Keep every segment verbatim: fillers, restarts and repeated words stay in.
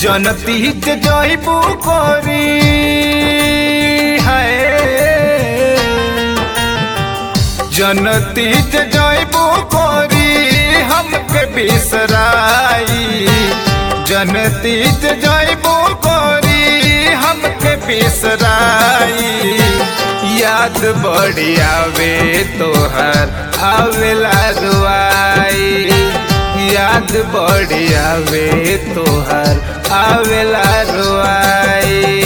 जनती जइबू कोरी है जनती जइबू कोरी हमके बिसराई जनती जइबू कोरी हमके बिसराई याद बड़ी आवे तोहर आवेला रुआई याद बड़ी आवे तोहर आवेला रुआई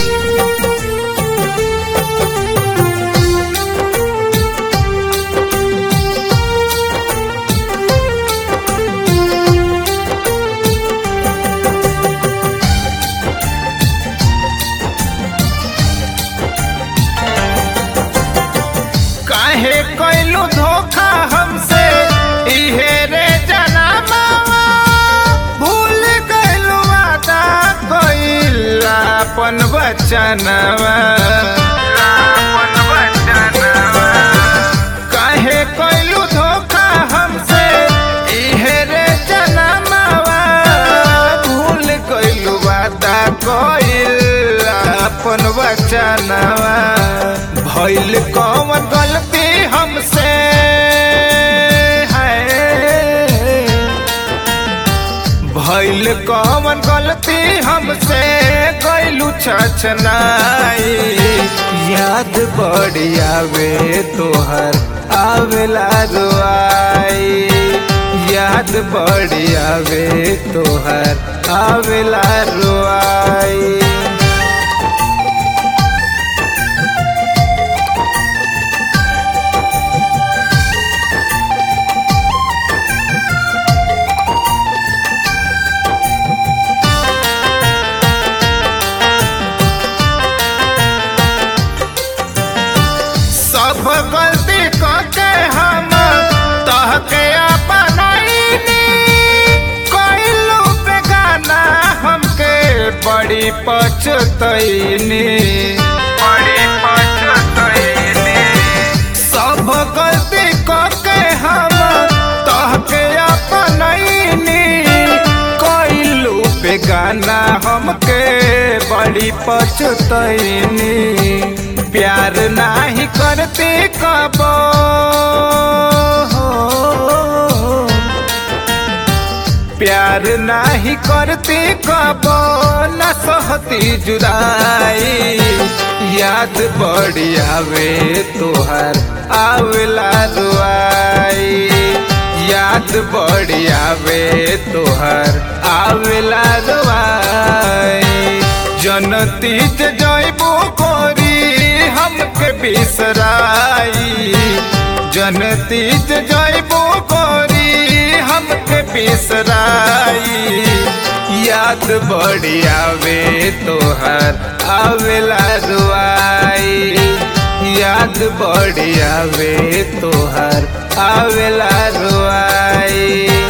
काहे कैलू धोखा हमसे इहे रे जनामावा भूल गइलू वादा कइल अपन वचनवा अपन वचनवा काहे कैलू धोखा हमसे इहे रे जनामावा भूल गइलू वादा कइल अपन वचनवा भइल कौन गलती हमसे है भइल कौन गलती हमसे गइलू छछनाई याद बड़ी आवे तोहर आवेला रुआई याद बड़ी आवे तोहर आवेला रुआई सब गलती करके हम तहके अपनाईनी कइलू बेगाना हमके बड़ी पछतईनी बड़ी पछतईनी सब गलती करके हम तहके अपनाईनी कइलू बेगाना हमके बड़ी पछतईनी प्यार नाही करते कबो प्यार नाही करते कबो न सहती जुदाई याद बड़ी आवे तोहर आवेला रुआई याद बड़ी आवे तोहर आवेला रुआई जनती जइबू कोरी हमके बिसराई जनती जइबू कोरी हमके बिसराई याद बड़ी आवे तोहर आवेला रुआई याद बड़ी आवे तोहर आवेला रुआई।